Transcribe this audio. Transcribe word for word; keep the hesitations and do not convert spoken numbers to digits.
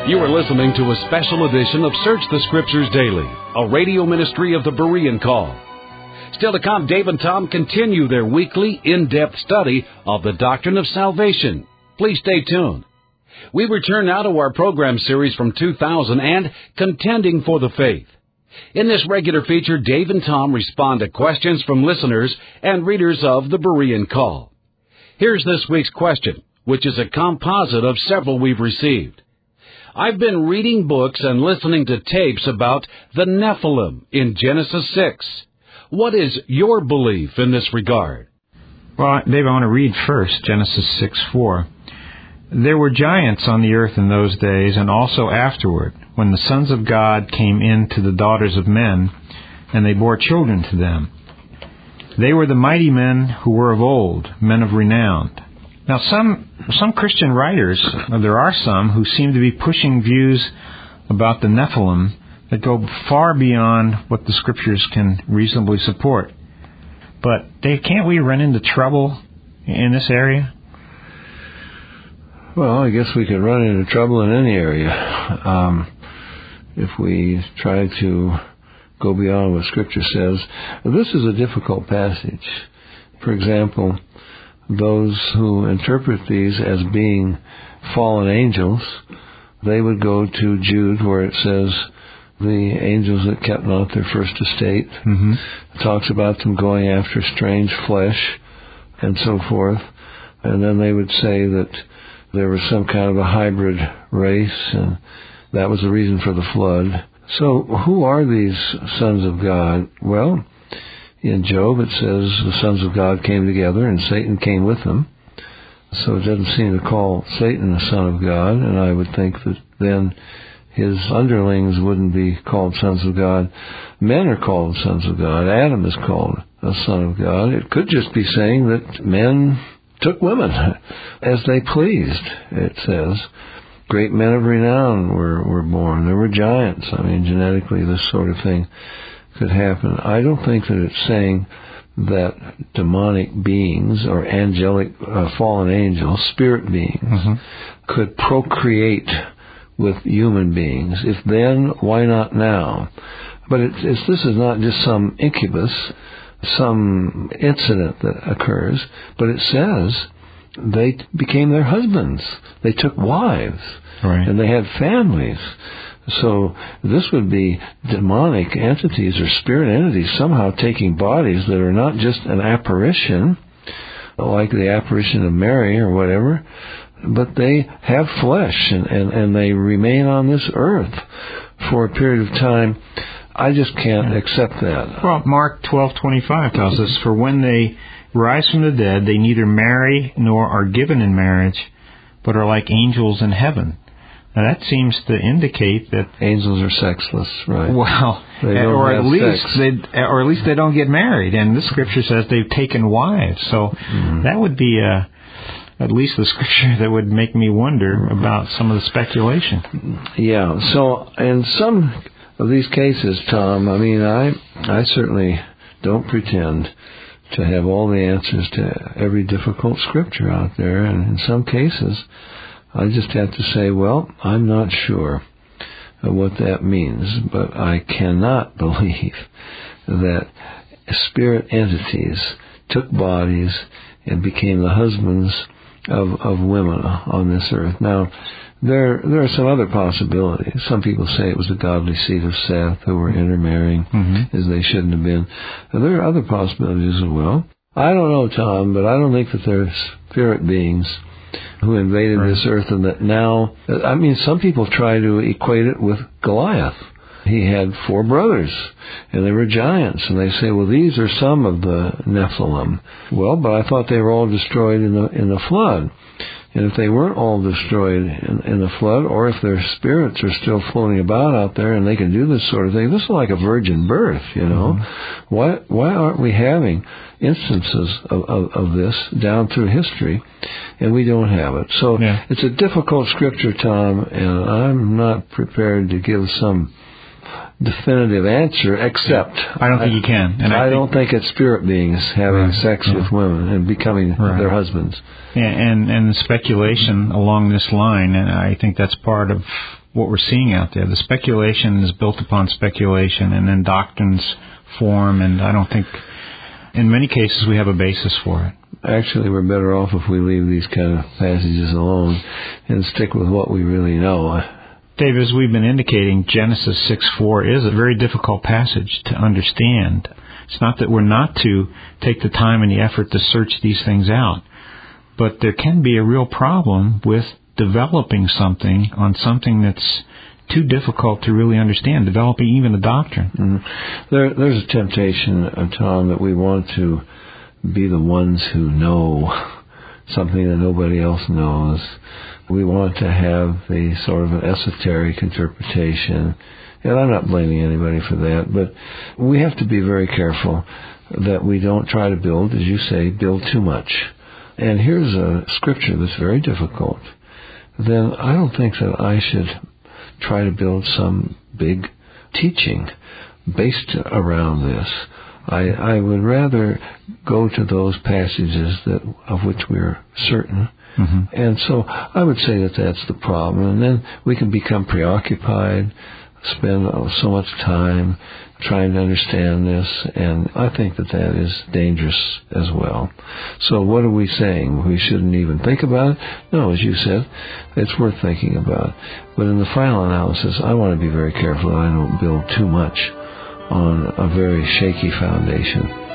You are listening to a special edition of Search the Scriptures Daily, a radio ministry of the Berean Call. Still to come, Dave and Tom continue their weekly in-depth study of the doctrine of salvation. Please stay tuned. We return now to our program series from two thousand and Contending for the Faith. In this regular feature, Dave and Tom respond to questions from listeners and readers of the Berean Call. Here's this week's question, which is a composite of several we've received. I've been reading books and listening to tapes about the Nephilim in Genesis six. What is your belief in this regard? Well, Dave, I want to read first Genesis six four. There were giants on the earth in those days, and also afterward, when the sons of God came in to the daughters of men, and they bore children to them. They were the mighty men who were of old, men of renown. Now, some some Christian writers, there are some, who seem to be pushing views about the Nephilim that go far beyond what the Scriptures can reasonably support. But, Dave, can't we run into trouble in this area? Well, I guess we could run into trouble in any area um, if we try to go beyond what Scripture says. This is a difficult passage. For example, those who interpret these as being fallen angels, they would go to Jude where it says the angels that kept not their first estate. Mm-hmm. It talks about them going after strange flesh and so forth. And then they would say that there was some kind of a hybrid race, and that was the reason for the flood. So who are these sons of God? Well, in Job it says the sons of God came together and Satan came with them. So it doesn't seem to call Satan a son of God, and I would think that then his underlings wouldn't be called sons of God. Men are called sons of God. Adam is called a son of God. It could just be saying that men took women as they pleased, it says. Great men of renown were, were born. There were giants. I mean, genetically this sort of thing could happen. I don't think that it's saying that demonic beings or angelic uh, fallen angels, spirit beings, mm-hmm. could procreate with human beings. If then, why not now? But it's, it's, this is not just some incubus, some incident that occurs, but it says they became their husbands. They took wives, right. And they had families. So this would be demonic entities or spirit entities somehow taking bodies that are not just an apparition, like the apparition of Mary or whatever, but they have flesh and, and, and they remain on this earth for a period of time. I just can't accept that. Well, Mark twelve twenty-five tells us, for when they rise from the dead, they neither marry nor are given in marriage, but are like angels in heaven. Now that seems to indicate that angels are sexless, right? Well, or at least sex. they, or at least they don't get married. And this Scripture says they've taken wives. So mm-hmm. that would be a, at least the Scripture that would make me wonder about some of the speculation. Yeah. So in some of these cases, Tom, I mean, I I certainly don't pretend to have all the answers to every difficult Scripture out there, and in some cases, I just have to say, well, I'm not sure what that means, but I cannot believe that spirit entities took bodies and became the husbands of, of women on this earth. Now, there there are some other possibilities. Some people say it was the godly seed of Seth who were intermarrying mm-hmm. as they shouldn't have been. And there are other possibilities as well. I don't know, Tom, but I don't think that there's spirit beings who invaded right. this earth and that now, I mean, some people try to equate it with Goliath. He had four brothers, and they were giants, and they say, well, these are some of the Nephilim. Well, but I thought they were all destroyed in the in the flood. And if they weren't all destroyed in, in the flood, or if their spirits are still floating about out there and they can do this sort of thing, this is like a virgin birth, you know. Mm-hmm. Why why aren't we having instances of, of, of this down through history, and we don't have it? So yeah. It's a difficult Scripture, Tom, and I'm not prepared to give some definitive answer, except I don't think I, you can. And I, I think, don't think it's spirit beings having right, sex yeah. with women and becoming right. their husbands. And, and and the speculation along this line, and I think that's part of what we're seeing out there. The speculation is built upon speculation, and then doctrines form, and I don't think, in many cases, we have a basis for it. Actually, we're better off if we leave these kind of passages alone and stick with what we really know. Dave, as we've been indicating, Genesis six four is a very difficult passage to understand. It's not that we're not to take the time and the effort to search these things out, but there can be a real problem with developing something on something that's too difficult to really understand, developing even a doctrine. Mm-hmm. There, there's a temptation, uh, Tom, that we want to be the ones who know something that nobody else knows. We want to have a sort of an esoteric interpretation, and I'm not blaming anybody for that, but we have to be very careful that we don't try to build, as you say, build too much. And here's a scripture that's very difficult. Then I don't think that I should try to build some big teaching based around this. I, I would rather go to those passages that of which we're certain. Mm-hmm. And so I would say that that's the problem. And then we can become preoccupied, spend so much time trying to understand this, and I think that that is dangerous as well. So what are we saying? We shouldn't even think about it? No, as you said, it's worth thinking about. But in the final analysis, I want to be very careful that I don't build too much on a very shaky foundation.